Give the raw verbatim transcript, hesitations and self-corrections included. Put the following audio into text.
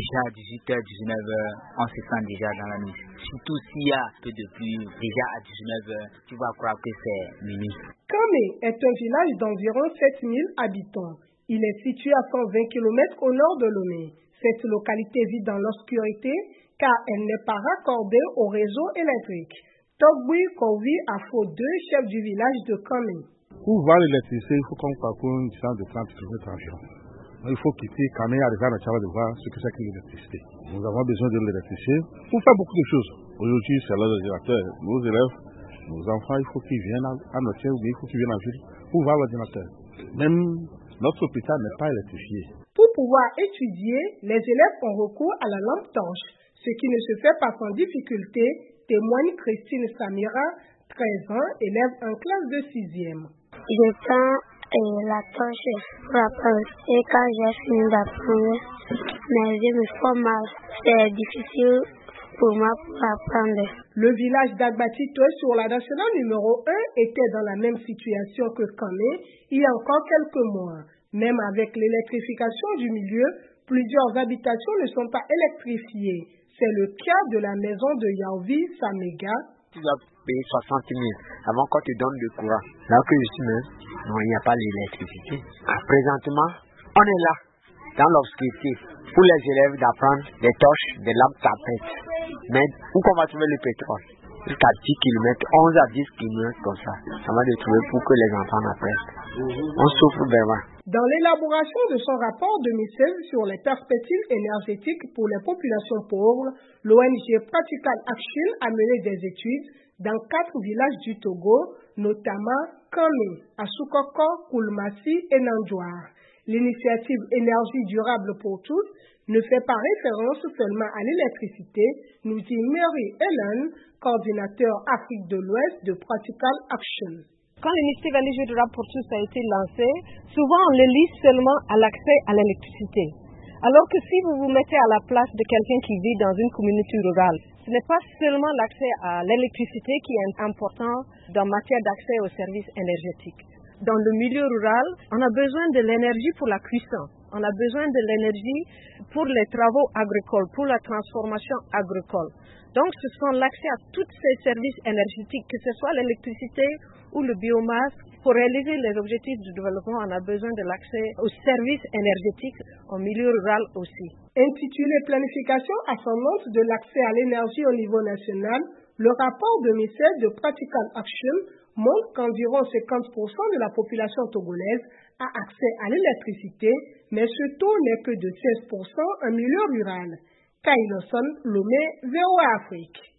déjà dix-huit heures, dix-neuf heures, on se sent déjà dans la nuit. Surtout s'il y a un peu de pluie, déjà à dix-neuf heures, tu vas croire que c'est minuit. Kamé est un village d'environ sept mille habitants. Il est situé à cent vingt kilomètres au nord de Lomé. Cette localité vit dans l'obscurité car elle n'est pas raccordée au réseau électrique. Togboui Kowi a faux deux chefs du village de Kamé. Pour voir l'électricité, il faut qu'on parcourt une distance de trente kilomètres environ. Il faut quitter Kamé, arriver à Nachala de voir ce que c'est que l'électricité. Nous avons besoin de l'électricité pour faire beaucoup de choses. Aujourd'hui, c'est l'ordinateur. Nos élèves, nos enfants, il faut qu'ils viennent à notre ou il faut qu'ils viennent en ville pour voir l'ordinateur. Même notre hôpital n'est pas électrifié. Pour pouvoir étudier, les élèves ont recours à la lampe torche, ce qui ne se fait pas sans difficulté, témoigne Christine Samira, treize ans, élève en classe de sixième. Je prends euh, la torche pour apprendre et quand j'ai fini d'apprendre, mes yeux me font mal. C'est difficile pour moi pour apprendre. Le village d'Agbatito sur la nationale numéro un était dans la même situation que Kamé il y a encore quelques mois. Même avec l'électrification du milieu, plusieurs habitations ne sont pas électrifiées. C'est le cas de la maison de Yaovi Samega. Tu dois payer soixante mille avant qu'on te donne le courant. Là que je suis même, non, il n'y a pas l'électricité. Présentement, on est là, dans l'obscurité, pour les élèves d'apprendre des torches, des lampes tapettes. Mais où qu'on va trouver le pétrole? Jusqu'à dix kilomètres, onze à dix kilomètres comme ça. Ça va de trouver pour que les enfants apprennent. On souffre vraiment. Dans l'élaboration de son rapport deux mille seize sur les perspectives énergétiques pour les populations pauvres, l'O N G Practical Action a mené des études dans quatre villages du Togo, notamment Kamé, Asukoko, Koulmassi et Nandjouar. L'initiative Énergie durable pour tous ne fait pas référence seulement à l'électricité, nous dit Mary Ellen, coordinateur Afrique de l'Ouest de Practical Action. Quand l'initiative Énergie durable pour tous a été lancée, souvent on le lit seulement à l'accès à l'électricité. Alors que si vous vous mettez à la place de quelqu'un qui vit dans une communauté rurale, ce n'est pas seulement l'accès à l'électricité qui est important en matière d'accès aux services énergétiques. Dans le milieu rural, on a besoin de l'énergie pour la cuisson. On a besoin de l'énergie pour les travaux agricoles, pour la transformation agricole. Donc, ce sont l'accès à tous ces services énergétiques, que ce soit l'électricité ou le biomasse. Pour réaliser les objectifs du développement, on a besoin de l'accès aux services énergétiques au milieu rural aussi. Intitulé Planification ascendante de l'accès à l'énergie au niveau national, le rapport deux mille seize de Practical Action montre qu'environ cinquante pour cent de la population togolaise a accès à l'électricité, mais ce taux n'est que de seize pour cent en milieu rural. Kailoson, Lomé, V O A Afrique.